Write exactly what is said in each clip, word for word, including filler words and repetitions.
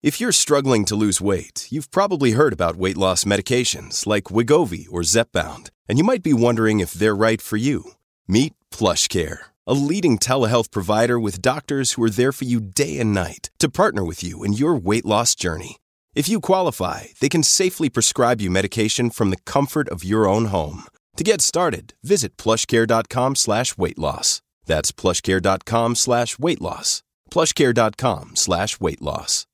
If you're struggling to lose weight, you've probably heard about weight loss medications like Wegovy or Zepbound, and you might be wondering if they're right for you. Meet PlushCare, a leading telehealth provider with doctors who are there for you day and night to partner with you in your weight loss journey. If you qualify, they can safely prescribe you medication from the comfort of your own home. To get started, visit plushcare.com slash weight loss. That's plushcare.com slash weight loss. plushcare.com slash weight loss.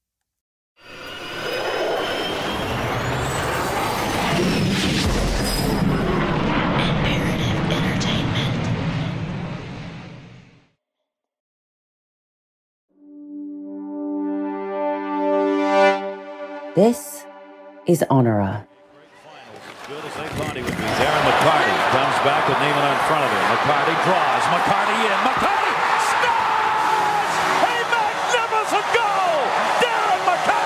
This is Honora. Good as they thought he would be. Darren McCarty comes back with Neiman in front of him. McCarty draws. McCarty in. McCarty scores! A magnificent goal! Darren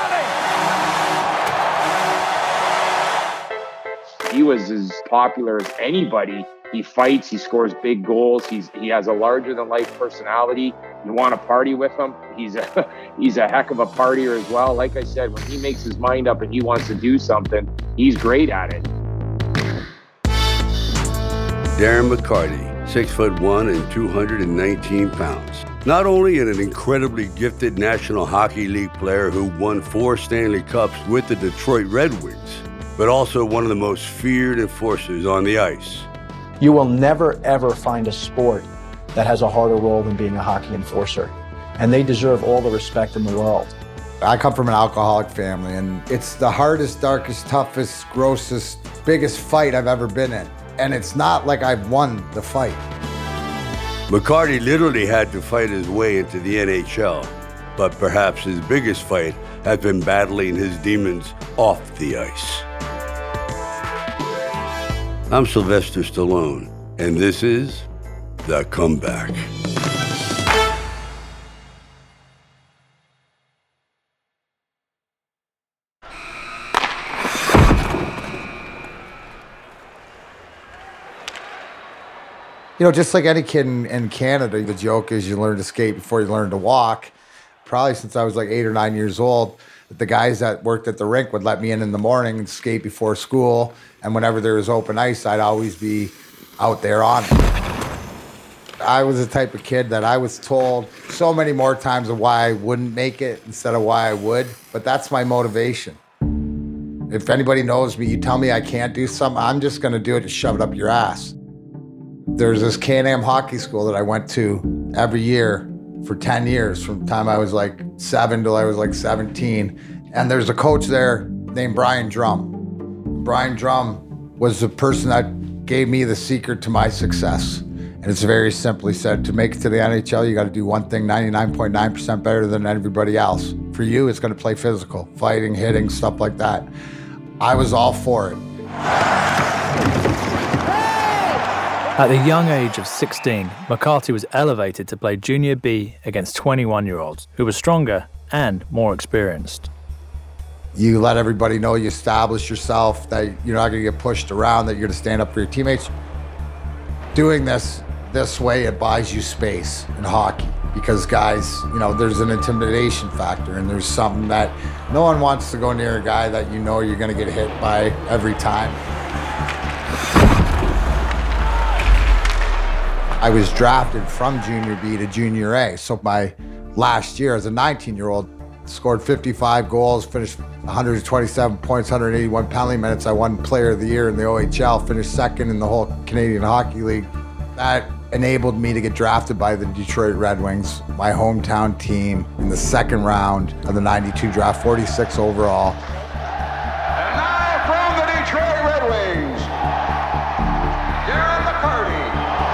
McCarty! He was as popular as anybody. He fights. He scores big goals. He's he has a larger-than-life personality. You want to party with him. He's a he's a heck of a partier as well. Like I said, when he makes his mind up and he wants to do something, he's great at it. Darren McCarty, six foot one and two hundred nineteen pounds. Not only an incredibly gifted National Hockey League player who won four Stanley Cups with the Detroit Red Wings, but also one of the most feared enforcers on the ice. You will never, ever find a sport that has a harder role than being a hockey enforcer. And they deserve all the respect in the world. I come from an alcoholic family, and it's the hardest, darkest, toughest, grossest, biggest fight I've ever been in. And it's not like I've won the fight. McCarty literally had to fight his way into the N H L, but perhaps his biggest fight has been battling his demons off the ice. I'm Sylvester Stallone, and this is The Comeback. You know, just like any kid in, in Canada, the joke is you learn to skate before you learn to walk. Probably since I was like eight or nine years old, the guys that worked at the rink would let me in in the morning and skate before school. And whenever there was open ice, I'd always be out there on it. I was the type of kid that I was told so many more times of why I wouldn't make it instead of why I would. But that's my motivation. If anybody knows me, you tell me I can't do something, I'm just going to do it and shove it up your ass. There's this Can-Am hockey school that I went to every year for ten years, from the time I was like seven till I was like seventeen. And there's a coach there named Brian Drum. Brian Drum was the person that gave me the secret to my success. And it's very simply said, to make it to the N H L, you got to do one thing ninety-nine point nine percent better than everybody else. For you, it's going to play physical, fighting, hitting, stuff like that. I was all for it. At the young age of sixteen, McCarty was elevated to play Junior B against twenty-one-year-olds who were stronger and more experienced. You let everybody know you establish yourself, that you're not going to get pushed around, that you're going to stand up for your teammates. Doing this this way, it buys you space in hockey because guys, you know, there's an intimidation factor and there's something that no one wants to go near a guy that you know you're going to get hit by every time. I was drafted from Junior B to Junior A. So my last year as a nineteen-year-old, scored fifty-five goals, finished one hundred twenty-seven points, one hundred eighty-one penalty minutes. I won Player of the Year in the O H L, finished second in the whole Canadian Hockey League. That enabled me to get drafted by the Detroit Red Wings, my hometown team, in the second round of the ninety-two draft, forty-six overall. And now from the Detroit Red Wings, Darren McCarty.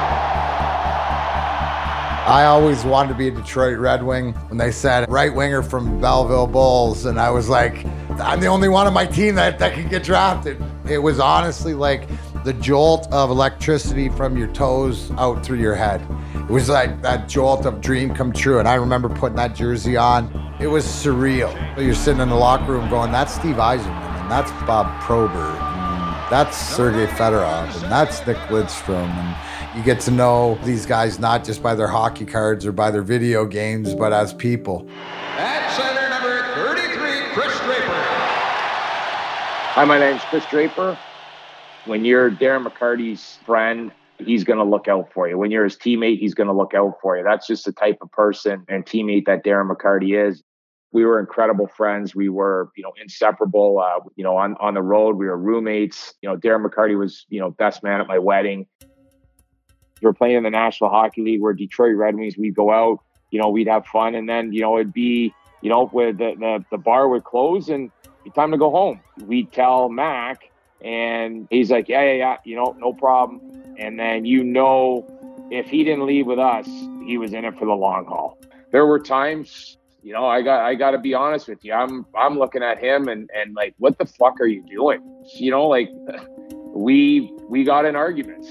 I always wanted to be a Detroit Red Wing. When they said right winger from Belleville Bulls, and I was like, I'm the only one on my team that, that can get drafted. It was honestly like the jolt of electricity from your toes out through your head. It was like that jolt of dream come true. And I remember putting that jersey on. It was surreal. You're sitting in the locker room going, that's Steve Yzerman, and that's Bob Probert, and that's Sergei Fedorov, and that's Nick Lidstrom. And you get to know these guys not just by their hockey cards or by their video games, but as people. At center, number thirty-three, Draper. Hi, my name's Chris Draper. When you're Darren McCarty's friend, he's going to look out for you. When you're his teammate, he's going to look out for you. That's just the type of person and teammate that Darren McCarty is. We were incredible friends. We were, you know, inseparable. Uh, you know, on, on the road, we were roommates. You know, Darren McCarty was, you know, best man at my wedding. We were playing in the National Hockey League. We're Detroit Red Wings. We'd go out, you know, we'd have fun. And then, you know, it'd be, you know, with the, the, the bar would close and it'd be time to go home. We'd tell Mac and he's like, yeah, yeah, yeah, you know, no problem. And then, you know, if he didn't leave with us, he was in it for the long haul. There were times, you know, I got I got to be honest with you. I'm I'm looking at him and and like, what the fuck are you doing? You know, like we we got in arguments.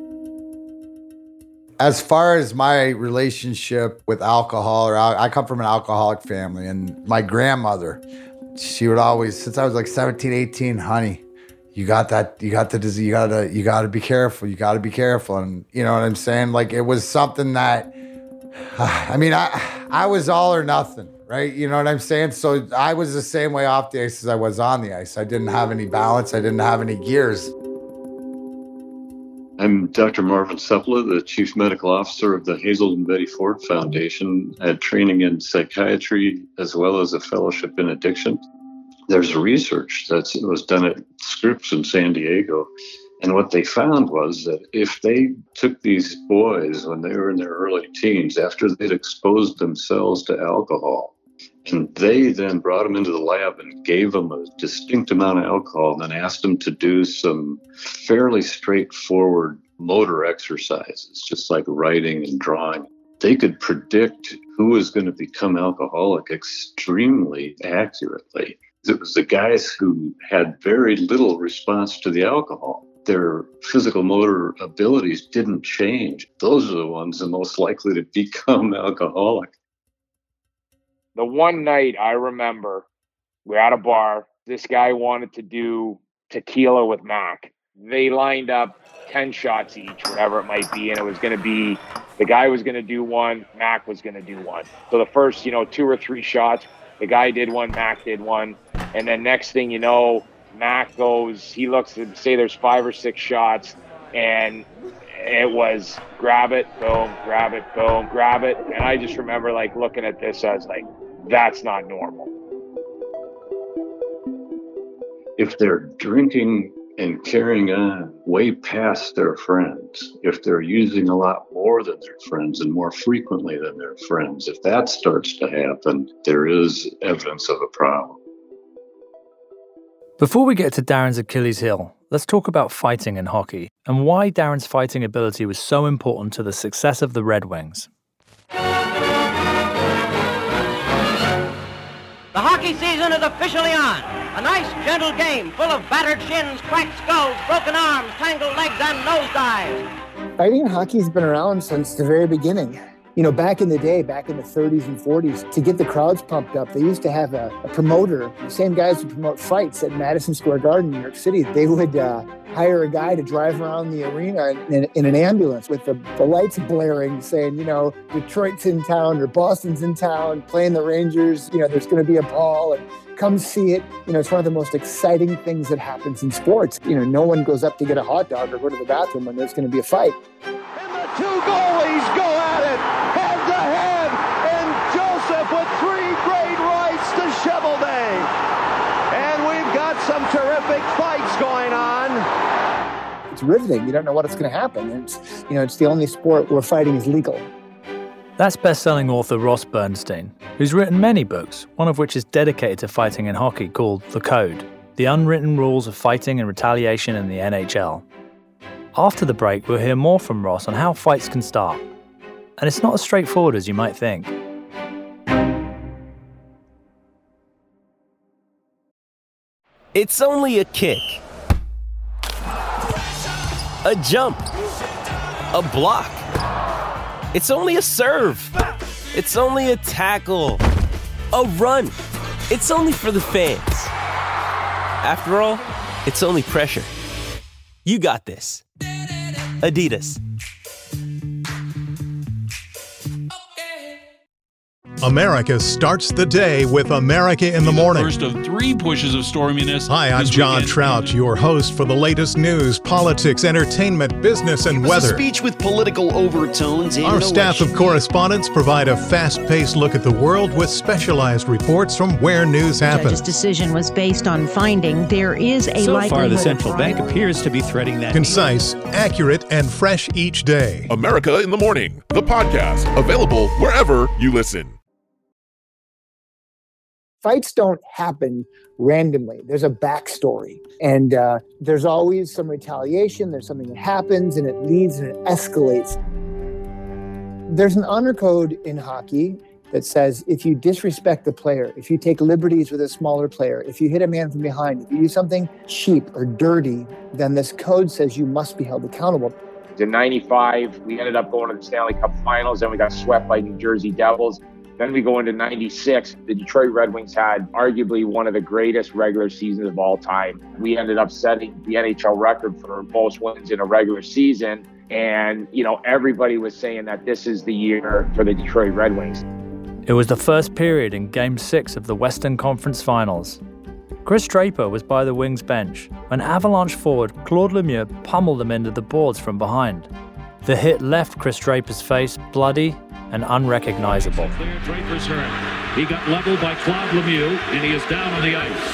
As far as my relationship with alcohol, or I come from an alcoholic family, and my grandmother, she would always, since I was like seventeen, eighteen, honey, you got that, you got the disease, you gotta, you gotta be careful, you gotta be careful. And you know what I'm saying? Like, it was something that, I mean, I, I was all or nothing, right? You know what I'm saying? So I was the same way off the ice as I was on the ice. I didn't have any balance. I didn't have any gears. I'm Doctor Marvin Sepula, the Chief Medical Officer of the Hazel and Betty Ford Foundation. I had training in psychiatry as well as a fellowship in addiction. There's research that was done at Scripps in San Diego. And what they found was that if they took these boys when they were in their early teens, after they'd exposed themselves to alcohol, and they then brought them into the lab and gave them a distinct amount of alcohol and then asked them to do some fairly straightforward motor exercises, just like writing and drawing, they could predict who was going to become alcoholic extremely accurately. It was the guys who had very little response to the alcohol. Their physical motor abilities didn't change. Those are the ones the most likely to become alcoholic. The one night I remember, we're at a bar. This guy wanted to do tequila with Mac. They lined up ten shots each, whatever it might be, and it was going to be, the guy was going to do one, Mac was going to do one. So the first, you know, two or three shots, the guy did one, Mac did one, and then next thing you know, Mac goes, he looks and say there's five or six shots, and it was grab it, boom, grab it, boom, grab it. And I just remember like looking at this, I was like, that's not normal. If they're drinking and carrying on way past their friends, if they're using a lot more than their friends and more frequently than their friends, if that starts to happen, there is evidence of a problem. Before we get to Darren's Achilles heel, let's talk about fighting in hockey and why Darren's fighting ability was so important to the success of the Red Wings. The hockey season is officially on. A nice, gentle game full of battered shins, cracked skulls, broken arms, tangled legs, and nosedives. Fighting in hockey has been around since the very beginning. You know, back in the day, back in the thirties and forties, to get the crowds pumped up, they used to have a, a promoter. The same guys who promote fights at Madison Square Garden, New York City. They would uh, hire a guy to drive around the arena in, in an ambulance with the, the lights blaring, saying, you know, Detroit's in town or Boston's in town, playing the Rangers. You know, there's going to be a brawl, and come see it. You know, it's one of the most exciting things that happens in sports. You know, no one goes up to get a hot dog or go to the bathroom when there's going to be a fight. And the two goalies go at it, head to head, and Joseph with three great rights to Shovelday. And we've got some terrific fights going on. It's riveting. You don't know what it's going to happen. And it's, you know, it's the only sport where fighting is legal. That's best-selling author Ross Bernstein, who's written many books, one of which is dedicated to fighting in hockey called The Code, The Unwritten Rules of Fighting and Retaliation in the N H L. After the break, we'll hear more from Ross on how fights can start. And it's not as straightforward as you might think. It's only a kick, a jump, a block. It's only a serve. It's only a tackle, a run. It's only for the fans. After all, it's only pressure. You got this. Adidas. America starts the day with America in the Morning. First of three pushes of storminess. Hi, I'm John weekend. Trout, your host for the latest news, politics, entertainment, business, and it was weather. A speech with political overtones. Our staff of correspondents provide a fast-paced look at the world with specialized reports from where news happens. The judge's decision was based on finding there is a so likelihood. So far, the central bank appears to be threading that. Concise, accurate, and fresh each day. America in the Morning, the podcast, available wherever you listen. Fights don't happen randomly. There's a backstory, and uh, there's always some retaliation. There's something that happens, and it leads and it escalates. There's an honor code in hockey that says if you disrespect the player, if you take liberties with a smaller player, if you hit a man from behind, if you do something cheap or dirty, then this code says you must be held accountable. In ninety-five, we ended up going to the Stanley Cup Finals, then we got swept by New Jersey Devils. Then we go into ninety-six. The Detroit Red Wings had arguably one of the greatest regular seasons of all time. We ended up setting the N H L record for most wins in a regular season. And, you know, everybody was saying that this is the year for the Detroit Red Wings. It was the first period in Game six of the Western Conference Finals. Chris Draper was by the Wings bench when Avalanche forward Claude Lemieux pummeled him into the boards from behind. The hit left Chris Draper's face bloody and unrecognizable. There, Draper's hurt. He got leveled by Claude Lemieux, and he is down on the ice.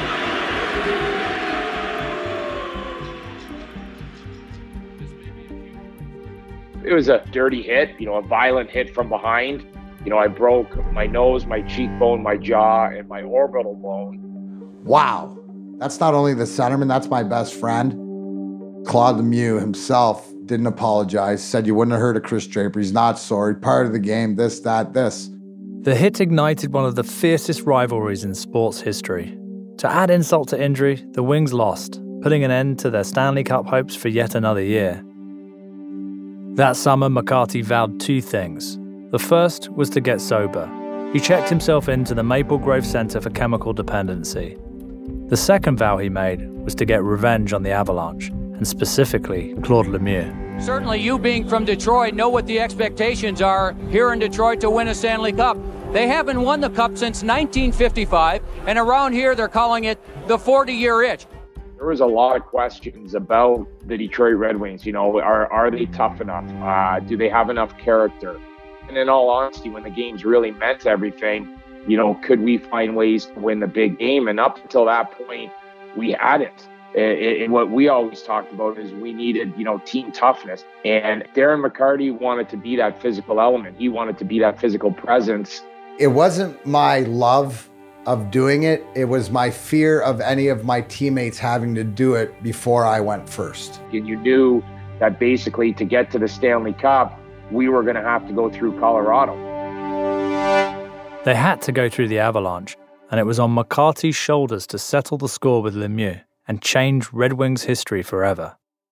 It was a dirty hit, you know, a violent hit from behind. You know, I broke my nose, my cheekbone, my jaw, and my orbital bone. Wow. That's not only the centerman, that's my best friend. Claude Lemieux himself didn't apologize, said you wouldn't have heard of Chris Draper. He's not sorry. Part of the game, this, that, this. The hit ignited one of the fiercest rivalries in sports history. To add insult to injury, the Wings lost, putting an end to their Stanley Cup hopes for yet another year. That summer, McCarty vowed two things. The first was to get sober. He checked himself into the Maple Grove Center for Chemical Dependency. The second vow he made was to get revenge on the Avalanche, and specifically Claude Lemieux. Certainly you being from Detroit know what the expectations are here in Detroit to win a Stanley Cup. They haven't won the Cup since nineteen fifty-five, and around here they're calling it the forty-year itch. There was a lot of questions about the Detroit Red Wings. You know, are, are they tough enough? Uh, do they have enough character? And in all honesty, when the games really meant everything, you know, could we find ways to win the big game? And up until that point, we hadn't. And what we always talked about is we needed, you know, team toughness. And Darren McCarty wanted to be that physical element. He wanted to be that physical presence. It wasn't my love of doing it. It was my fear of any of my teammates having to do it before I went first. And you knew that basically to get to the Stanley Cup, we were going to have to go through Colorado. They had to go through the Avalanche, and it was on McCarty's shoulders to settle the score with Lemieux and change Red Wings history forever.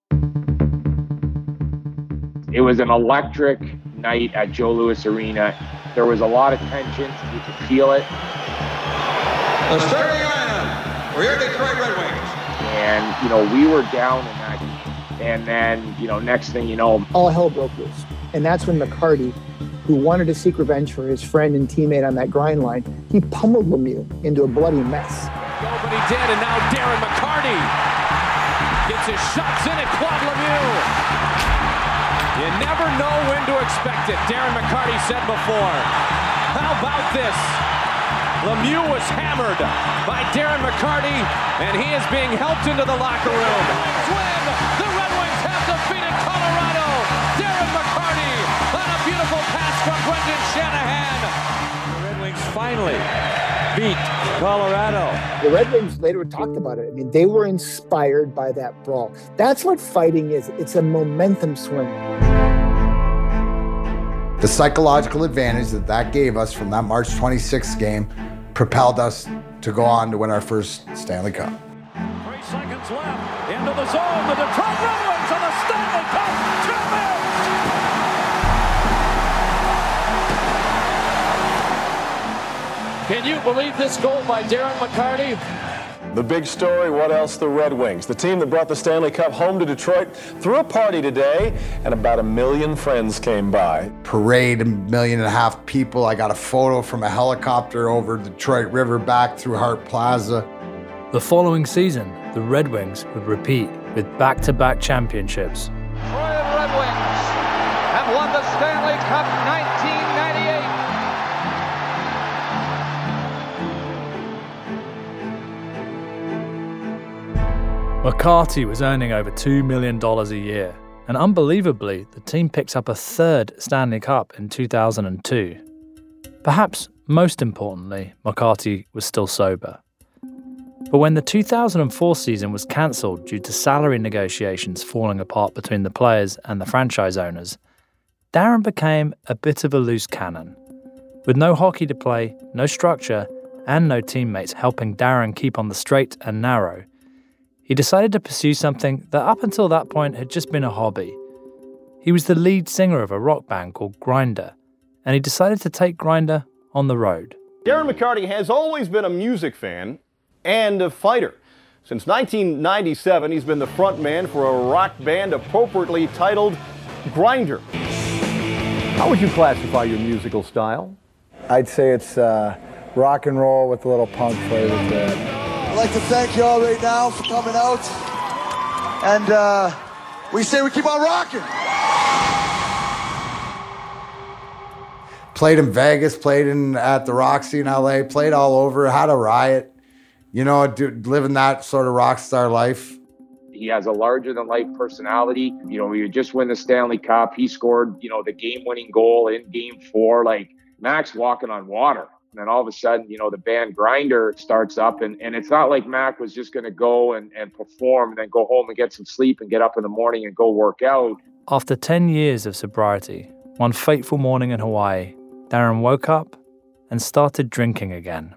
It was an electric night at Joe Louis Arena. There was a lot of tension. You could feel it. The starting lineup for your Detroit Red Wings. And, you know, we were down in that game. And then, you know, next thing you know, all hell broke loose. And that's when McCarty, who wanted to seek revenge for his friend and teammate on that grind line, he pummeled Lemieux into a bloody mess. Go, but he did, and now Darren McCarty gets his shots in at Claude Lemieux. You never know when to expect it, Darren McCarty said before. How about this? Lemieux was hammered by Darren McCarty, and he is being helped into the locker room. Win! The Red Wings have defeated Colorado. Darren McCarty on a beautiful pass from Brendan Shanahan. The Red Wings finally beat Colorado. The Red Wings later talked about it. I mean, they were inspired by that brawl. That's what fighting is. It's a momentum swing. The psychological advantage that that gave us from that March twenty-sixth game propelled us to go on to win our first Stanley Cup. Three seconds left. Into the zone. The Detroit Red Wings are the Stanley Cup champions. Can you believe this goal by Darren McCarty? The big story, what else? The Red Wings, the team that brought the Stanley Cup home to Detroit, threw a party today, and about a million friends came by. Parade, a million and a half people. I got a photo from a helicopter over Detroit River back through Hart Plaza. The following season, the Red Wings would repeat with back-to-back championships. Detroit Red Wings have won the Stanley Cup nineteen ninety-eight. McCarty was earning over two million dollars a year, and unbelievably, the team picks up a third Stanley Cup in two thousand two. Perhaps most importantly, McCarty was still sober. But when the two thousand four season was cancelled due to salary negotiations falling apart between the players and the franchise owners, Darren became a bit of a loose cannon. With no hockey to play, no structure, and no teammates helping Darren keep on the straight and narrow, he decided to pursue something that up until that point had just been a hobby. He was the lead singer of a rock band called Grindr, and he decided to take Grindr on the road. Darren McCarty has always been a music fan and a fighter. Since nineteen ninety-seven, he's been the front man for a rock band appropriately titled Grindr. How would you classify your musical style? I'd say it's uh, rock and roll with a little punk flavor to it. I'd like to thank you all right now for coming out. And uh, we say we keep on rocking. Played in Vegas, played in at the Roxy in L A, played all over, had a riot. You know, dude, living that sort of rock star life. He has a larger-than-life personality. You know, we just win the Stanley Cup. He scored, you know, the game-winning goal in Game Four. Like, Mac's walking on water. And then all of a sudden, you know, the band Grindr starts up. And, and it's not like Mac was just going to go and, and perform and then go home and get some sleep and get up in the morning and go work out. After ten years of sobriety, one fateful morning in Hawaii, Darren woke up and started drinking again.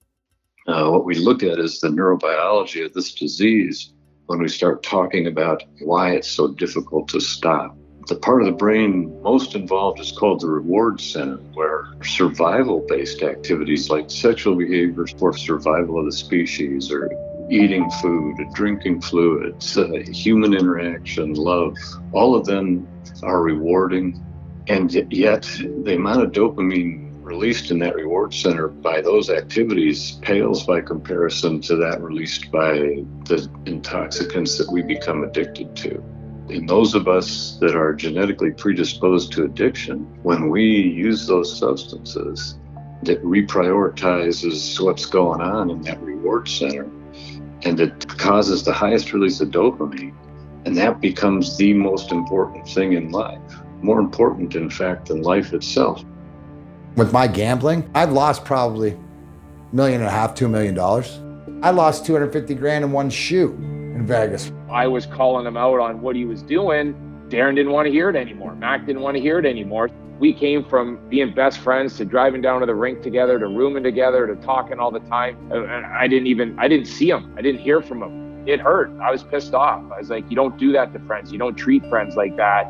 Uh, what we look at is the neurobiology of this disease when we start talking about why it's so difficult to stop. The part of the brain most involved is called the reward center, where survival-based activities like sexual behaviors for survival of the species, or eating food, drinking fluids, uh, human interaction, love, all of them are rewarding. And yet the amount of dopamine released in that reward center by those activities pales by comparison to that released by the intoxicants that we become addicted to. In those of us that are genetically predisposed to addiction, when we use those substances, it reprioritizes what's going on in that reward center, and it causes the highest release of dopamine, and that becomes the most important thing in life. More important, in fact, than life itself. With my gambling, I've lost probably a million and a half, two million dollars. I lost two hundred fifty grand in one shoe in Vegas. I was calling him out on what he was doing. Darren didn't want to hear it anymore. Mac didn't want to hear it anymore. We came from being best friends to driving down to the rink together, to rooming together, to talking all the time. I didn't even, I didn't see him. I didn't hear from him. It hurt. I was pissed off. I was like, you don't do that to friends. You don't treat friends like that.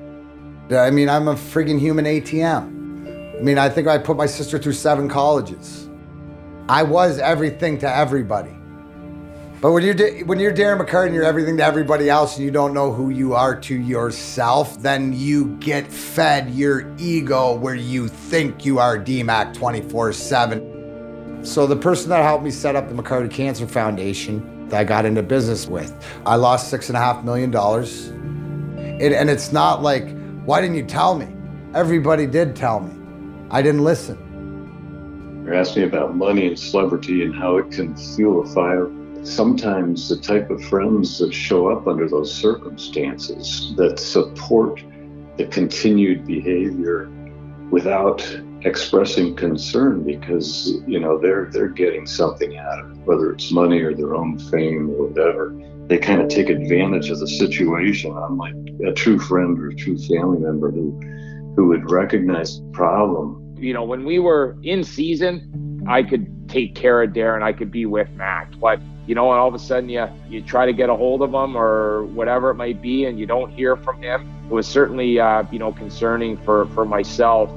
I mean, I'm a friggin' human A T M. I mean, I think I put my sister through seven colleges. I was everything to everybody. But when you're when you're Darren McCarty and you're everything to everybody else and you don't know who you are to yourself, then you get fed your ego where you think you are D MAC twenty-four seven. So the person that helped me set up the McCarty Cancer Foundation that I got into business with, I lost six and a half million dollars. It, and it's not like, why didn't you tell me? Everybody did tell me. I didn't listen. You're asking about money and celebrity and how it can fuel a fire. Sometimes the type of friends that show up under those circumstances that support the continued behavior without expressing concern because, you know, they're they're getting something out of it, whether it's money or their own fame or whatever. They kind of take advantage of the situation, unlike a true friend or a true family member who who would recognize the problem. You know, when we were in season, I could take care of Darren, I could be with Mac. But, you know, and all of a sudden you, you try to get a hold of him or whatever it might be, and you don't hear from him. It was certainly, uh, you know, concerning for, for myself.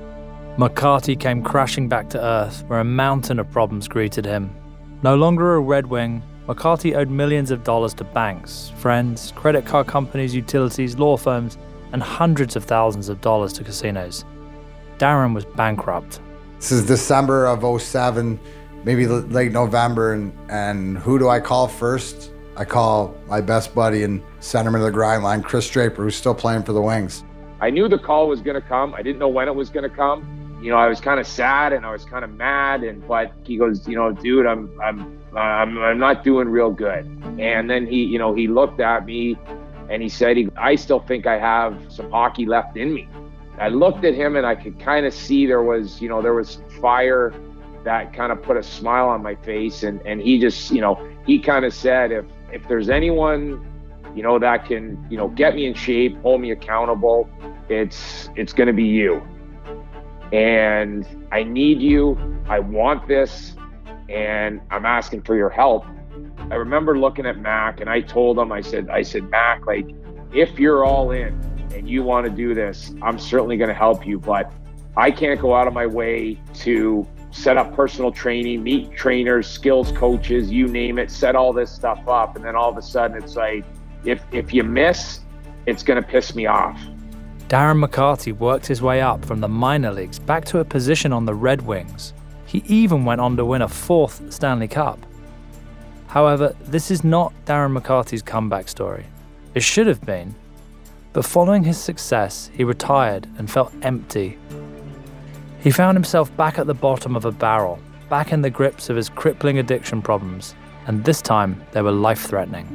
McCarty came crashing back to earth, where a mountain of problems greeted him. No longer a Red Wing, McCarty owed millions of dollars to banks, friends, credit card companies, utilities, law firms, and hundreds of thousands of dollars to casinos. Darren was bankrupt. This is December of oh seven, maybe late November, and, and who do I call first? I call my best buddy and centerman of the grind line, Chris Draper, who's still playing for the Wings. I knew the call was going to come. I didn't know when it was going to come. You know, I was kind of sad and I was kind of mad, and but he goes, you know, dude, I'm I'm I'm I'm not doing real good. And then he, you know, he looked at me and he said, he, I still think I have some hockey left in me. I looked at him and I could kind of see there was, you know, there was fire that kind of put a smile on my face. And, and he just, you know, he kind of said, if, if there's anyone, you know, that can, you know, get me in shape, hold me accountable, it's, it's going to be you. And I need you. I want this. And I'm asking for your help. I remember looking at Mac and I told him, I said, I said, Mac, like, if you're all in and you want to do this, I'm certainly going to help you, but I can't go out of my way to set up personal training, meet trainers, skills coaches, you name it, set all this stuff up. And then all of a sudden it's like, if, if you miss, it's going to piss me off. Darren McCarty worked his way up from the minor leagues back to a position on the Red Wings. He even went on to win a fourth Stanley Cup. However, this is not Darren McCarty's comeback story. It should have been. But following his success, he retired and felt empty. He found himself back at the bottom of a barrel, back in the grips of his crippling addiction problems, and this time they were life-threatening.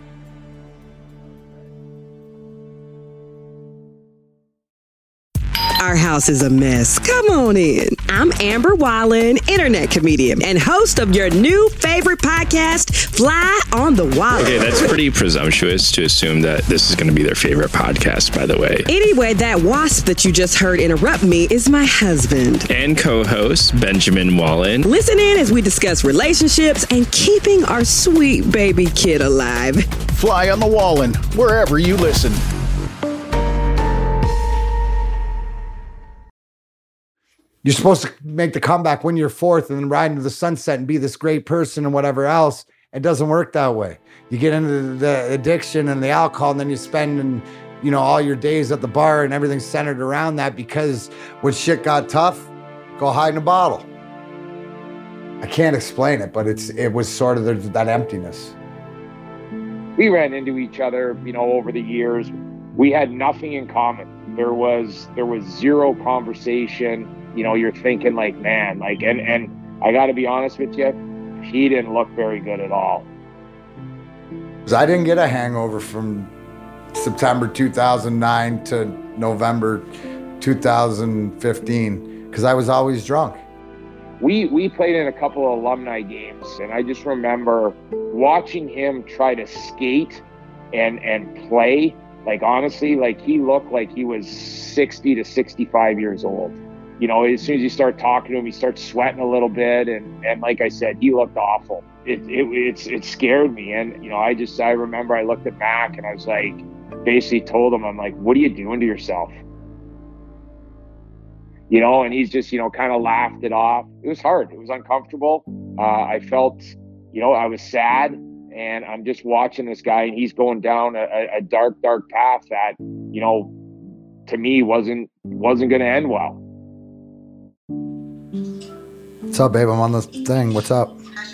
Our house is a mess. Come on in. I'm Amber Wallen, internet comedian and host of your new favorite podcast, Fly on the Wallen. Okay, that's pretty presumptuous to assume that this is going to be their favorite podcast, by the way. Anyway, that wasp that you just heard interrupt me is my husband. And co-host, Benjamin Wallen. Listen in as we discuss relationships and keeping our sweet baby kid alive. Fly on the Wallen, wherever you listen. You're supposed to make the comeback, win your fourth, and then ride into the sunset and be this great person and whatever else. It doesn't work that way. You get into the addiction and the alcohol, and then you spend, you know, all your days at the bar, and everything's centered around that because when shit got tough, go hide in a bottle. I can't explain it, but it's it was sort of the, that emptiness. We ran into each other, you know, over the years. We had nothing in common. There was there was zero conversation. You know, you're thinking like, man, like, and, and I got to be honest with you, he didn't look very good at all. I didn't get a hangover from September two thousand nine to November two thousand fifteen because I was always drunk. We we played in a couple of alumni games, and I just remember watching him try to skate and and play. Like, honestly, like, he looked like he was sixty to sixty-five years old. You know, as soon as you start talking to him, he starts sweating a little bit. And, and like I said, he looked awful. It, it, it's, it scared me. And, you know, I just, I remember I looked at Mac and I was like, basically told him, I'm like, what are you doing to yourself? You know, and he's just, you know, kind of laughed it off. It was hard. It was uncomfortable. Uh, I felt, you know, I was sad. And I'm just watching this guy and he's going down a, a dark, dark path that, you know, to me wasn't, wasn't going to end well. What's up, babe? I'm on the thing. What's up?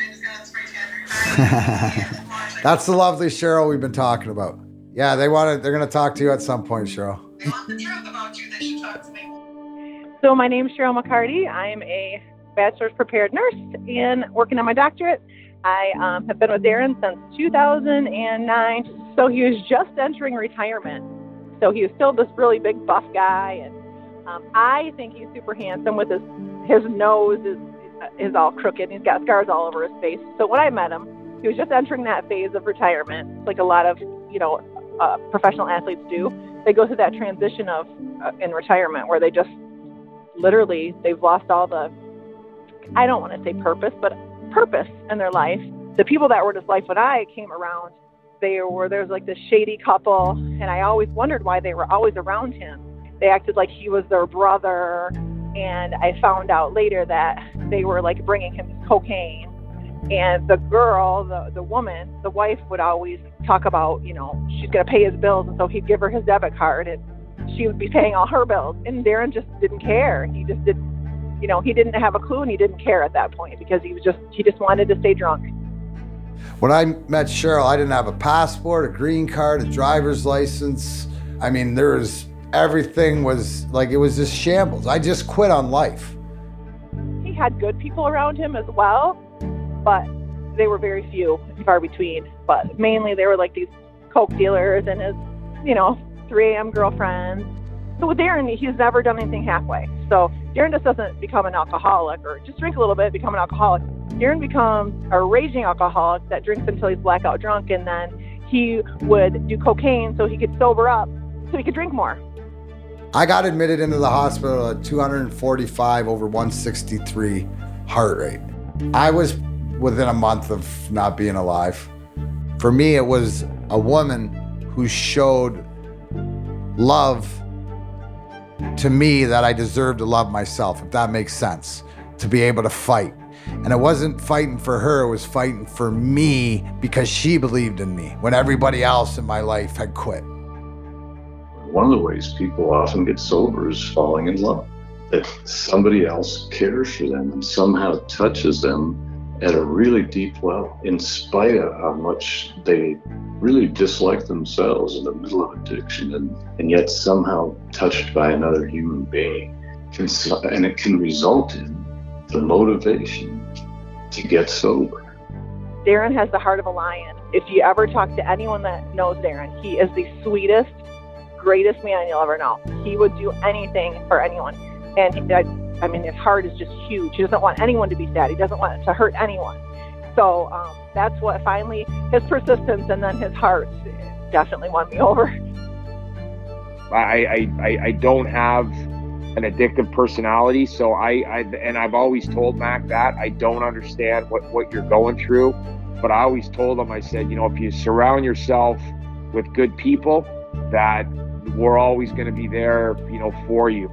That's the lovely Cheryl we've been talking about. Yeah, they want to, they're going to talk to you at some point, Cheryl. They want the truth about you. They should talk to me. So my name's Cheryl McCarty. I'm a bachelor's prepared nurse and working on my doctorate. I um, have been with Darren since two thousand nine. So he was just entering retirement. So he was still this really big buff guy. And um, I think he's super handsome with his, his nose is, is all crooked. He's got scars all over his face. So when I met him, he was just entering that phase of retirement, like a lot of, you know, uh, professional athletes do. They go through that transition of uh, in retirement where they just literally, they've lost all the, I don't want to say purpose, but purpose in their life. The people that were in his life when I came around, they were, there was like this shady couple, and I always wondered why they were always around him. They acted like he was their brother, and I found out later that they were like bringing him cocaine And the girl, the, the woman, the wife would always talk about, you know, she's going to pay his bills. And so he'd give her his debit card and she would be paying all her bills. And Darren just didn't care. He just didn't, you know, he didn't have a clue and he didn't care at that point because he was just, he just wanted to stay drunk. When I met Cheryl, I didn't have a passport, a green card, a driver's license. I mean, there was, everything was like, it was just shambles. I just quit on life. He had good people around him as well, but they were very few and far between. But mainly they were like these coke dealers and his, you know, three a.m. girlfriends. So with Darren, he's never done anything halfway. So Darren just doesn't become an alcoholic or just drink a little bit, become an alcoholic. Darren becomes a raging alcoholic that drinks until he's blackout drunk, and then he would do cocaine so he could sober up so he could drink more. I got admitted into the hospital at two hundred forty-five over one sixty-three heart rate. I was within a month of not being alive. For me, it was a woman who showed love to me that I deserved to love myself, if that makes sense, to be able to fight. And it wasn't fighting for her, it was fighting for me because she believed in me when everybody else in my life had quit. One of the ways people often get sober is falling in love. That somebody else cares for them and somehow touches them at a really deep level, in spite of how much they really dislike themselves in the middle of addiction, and, and yet somehow touched by another human being. And it can result in the motivation to get sober. Darren has the heart of a lion. If you ever talk to anyone that knows Darren, he is the sweetest, greatest man you'll ever know. He would do anything for anyone. And he, I, I mean, his heart is just huge. He doesn't want anyone to be sad. He doesn't want to hurt anyone. So um, that's what finally, his persistence and then his heart definitely won me over. I, I, I don't have an addictive personality, so I, I and I've always told Mac that I don't understand what, what you're going through, but I always told him, I said, you know, if you surround yourself with good people, that we're always going to be there, you know, for you.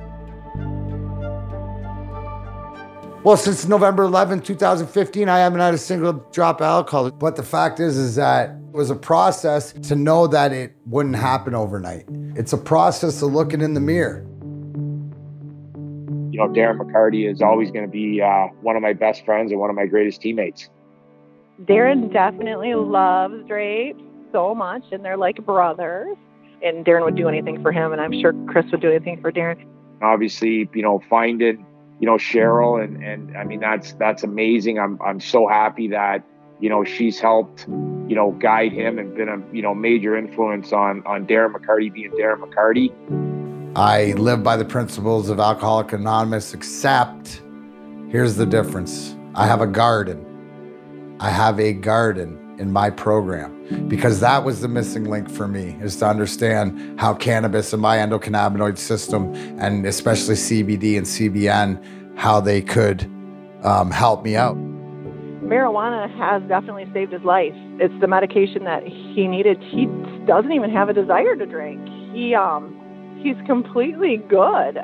Well, since November eleventh, twenty fifteen, I haven't had a single drop of alcohol. But the fact is, is that it was a process to know that it wouldn't happen overnight. It's a process of looking in the mirror. You know, Darren McCarty is always going to be uh, one of my best friends and one of my greatest teammates. Darren definitely loves Drape so much, and they're like brothers. And Darren would do anything for him, and I'm sure Chris would do anything for Darren. Obviously, you know, finding, you know, Cheryl, and, and I mean, that's that's amazing. I'm I'm so happy that, you know, she's helped, you know, guide him and been a, you know, major influence on, on Darren McCarty being Darren McCarty. I live by the principles of Alcoholics Anonymous, except here's the difference. I have a garden. I have a garden in my program, because that was the missing link for me, is to understand how cannabis and my endocannabinoid system, and especially C B D and C B N, how they could um, help me out. Marijuana has definitely saved his life. It's the medication that he needed. He doesn't even have a desire to drink. He um, he's completely good.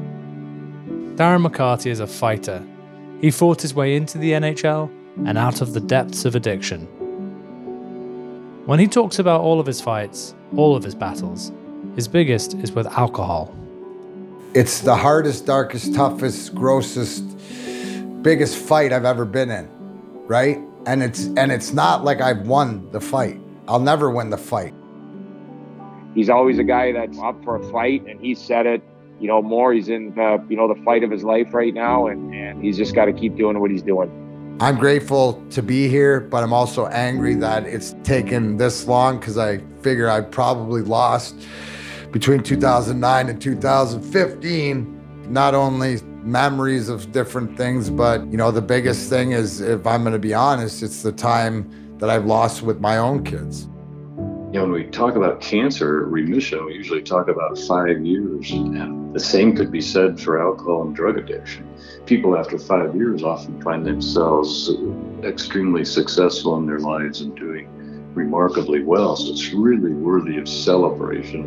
Darren McCarty is a fighter. He fought his way into the N H L and out of the depths of addiction. When he talks about all of his fights, all of his battles, his biggest is with alcohol. It's the hardest, darkest, toughest, grossest, biggest fight I've ever been in, right? And it's and it's not like I've won the fight. I'll never win the fight. He's always a guy that's up for a fight, and he said it, you know, more. He's in the, you know, the fight of his life right now, and, and he's just got to keep doing what he's doing. I'm grateful to be here, but I'm also angry that it's taken this long, because I figure I probably lost between two thousand nine and two thousand fifteen, not only memories of different things, but, you know, the biggest thing is, if I'm going to be honest, it's the time that I've lost with my own kids. You know, when we talk about cancer remission, we usually talk about five years, and the same could be said for alcohol and drug addiction. People after five years often find themselves extremely successful in their lives and doing remarkably well, so it's really worthy of celebration.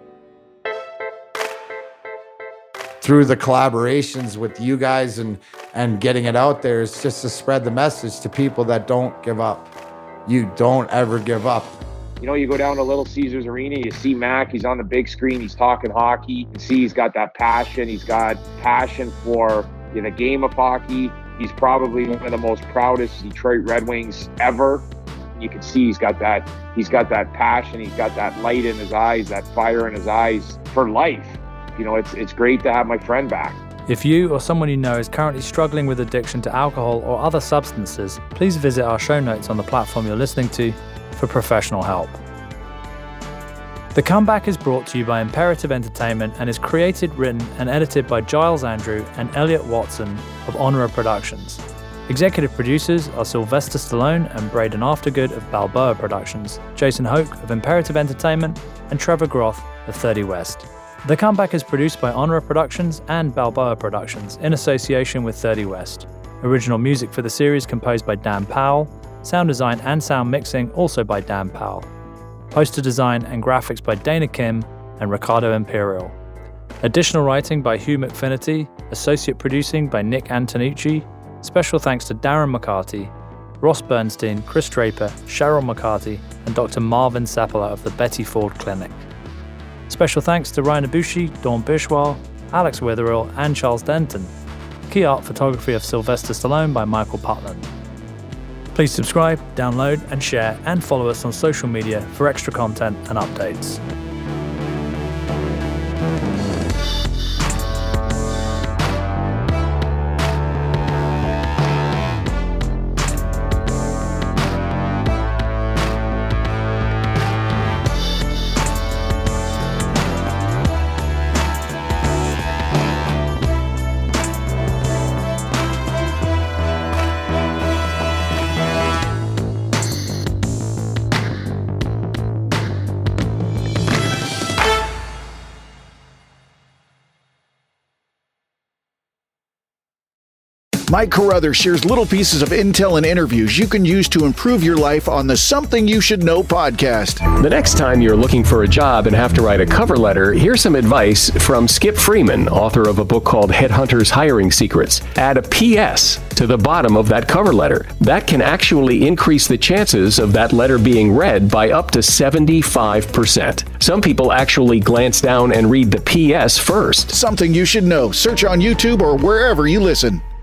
Through the collaborations with you guys and and getting it out there is just to spread the message to people that don't give up. You don't ever give up. You know, you go down to Little Caesars Arena, you see Mac, he's on the big screen, he's talking hockey. You can see he's got that passion. He's got passion for you know, the game of hockey. He's probably one of the most proudest Detroit Red Wings ever. You can see he's got that, he's got that passion, he's got that light in his eyes, that fire in his eyes for life. You know, it's it's great to have my friend back. If you or someone you know is currently struggling with addiction to alcohol or other substances, please visit our show notes on the platform you're listening to for professional help. The Comeback is brought to you by Imperative Entertainment and is created, written, and edited by Giles Andrew and Elliot Watson of Honora Productions. Executive producers are Sylvester Stallone and Braden Aftergood of Balboa Productions, Jason Hoke of Imperative Entertainment, and Trevor Groth of thirty West. The Comeback is produced by Honora Productions and Balboa Productions in association with thirty West. Original music for the series composed by Dan Powell. Sound design and sound mixing also by Dan Powell. Poster design and graphics by Dana Kim and Ricardo Imperial. Additional writing by Hugh McFinity, associate producing by Nick Antonucci. Special thanks to Darren McCarty, Ross Bernstein, Chris Draper, Cheryl McCarty, and Doctor Marvin Sapala of the Betty Ford Clinic. Special thanks to Ryan Ibushi, Dawn Bishwal, Alex Witherill, and Charles Denton. Key art photography of Sylvester Stallone by Michael Putland. Please subscribe, download, and share, and follow us on social media for extra content and updates. Mike Carruthers shares little pieces of intel and interviews you can use to improve your life on the Something You Should Know podcast. The next time you're looking for a job and have to write a cover letter, here's some advice from Skip Freeman, author of a book called Headhunters Hiring Secrets. Add a P S to the bottom of that cover letter. That can actually increase the chances of that letter being read by up to seventy-five percent. Some people actually glance down and read the P S first. Something You Should Know. Search on YouTube or wherever you listen.